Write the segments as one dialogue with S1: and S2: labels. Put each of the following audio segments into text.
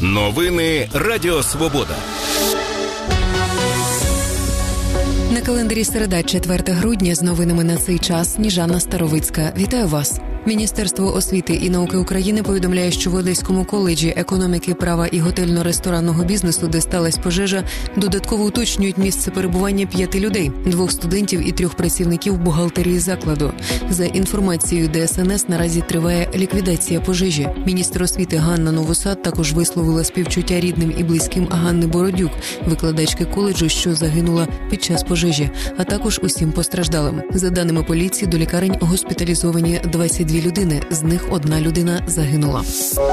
S1: Новини Радіо Свобода.
S2: На календарі середа, 4 грудня, з новинами на цей час Сніжана Старовицька. Вітаю вас. Міністерство освіти і науки України повідомляє, що в Одеському коледжі економіки, права і готельно-ресторанного бізнесу, де сталася пожежа, додатково уточнюють місце перебування 5 людей, 2 студентів і 3 працівників бухгалтерії закладу. За інформацією ДСНС, наразі триває ліквідація пожежі. Міністр освіти Ганна Новосад також висловила співчуття рідним і близьким Ганни Бородюк, викладачки коледжу, що загинула під час пожежі, а також усім постраждалим. За даними поліції, до лікарень госпіталізовані 22 людини, з них 1 людина загинула.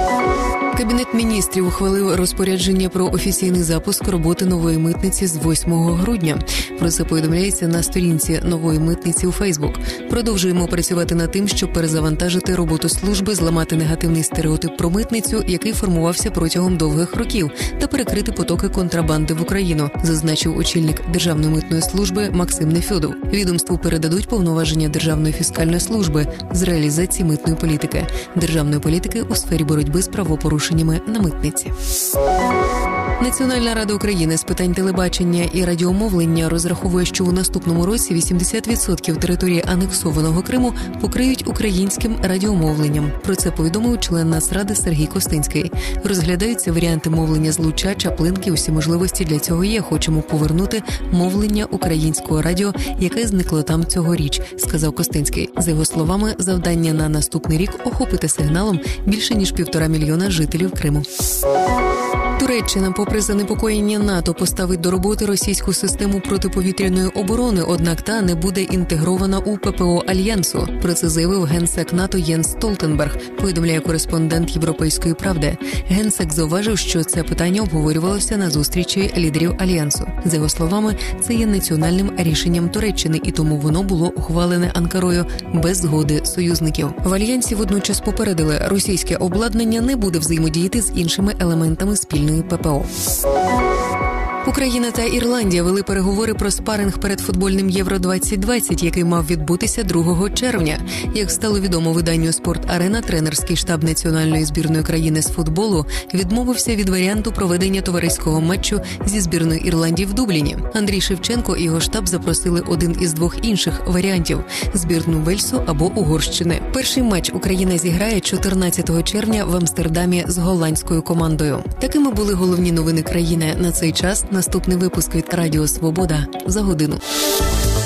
S2: Кабінет міністрів ухвалив розпорядження про офіційний запуск роботи нової митниці з 8 грудня. Про це повідомляється на сторінці нової митниці у Фейсбук. Продовжуємо працювати над тим, щоб перезавантажити роботу служби, зламати негативний стереотип про митницю, який формувався протягом довгих років, та перекрити потоки контрабанди в Україну, зазначив очільник Державної митної служби Максим Нефьодов. Відомству передадуть повноваження Державної фіскальної служби з реалізації митної політики, державної політики у сфері боротьби з правопорушеннями на митниці. Національна рада України з питань телебачення і радіомовлення розраховує, що у наступному році 80% території анексованого Криму покриють українським радіомовленням. Про це повідомив член Нацради Сергій Костинський. Розглядаються варіанти мовлення з Луча, Чаплинки, усі можливості для цього є. Хочемо повернути мовлення українського радіо, яке зникло там цьогоріч, сказав Костинський. За його словами, завдання на наступний рік – охопити сигналом більше ніж 1,5 мільйона жителів Криму. Туреччина, попри занепокоєння НАТО, поставить до роботи російську систему протиповітряної оборони, однак та не буде інтегрована у ППО Альянсу. Про це заявив генсек НАТО Єнс Столтенберг, повідомляє кореспондент «Європейської правди». Генсек зауважив, що це питання обговорювалося на зустрічі лідерів Альянсу. За його словами, це є національним рішенням Туреччини, і тому воно було ухвалене Анкарою без згоди союзників. В Альянсі водночас попередили, російське обладнання не буде взаємодіяти з іншими елементами спільної ППО. Україна та Ірландія вели переговори про спаринг перед футбольним Євро-2020, який мав відбутися 2 червня. Як стало відомо виданню «Спорт-Арена», тренерський штаб національної збірної країни з футболу відмовився від варіанту проведення товариського матчу зі збірною Ірландії в Дубліні. Андрій Шевченко і його штаб запросили один із 2 інших варіантів – збірну Вельсу або Угорщини. Перший матч Україна зіграє 14 червня в Амстердамі з голландською командою. Такими були головні новини країни на цей час. Наступний випуск від Радіо Свобода за годину.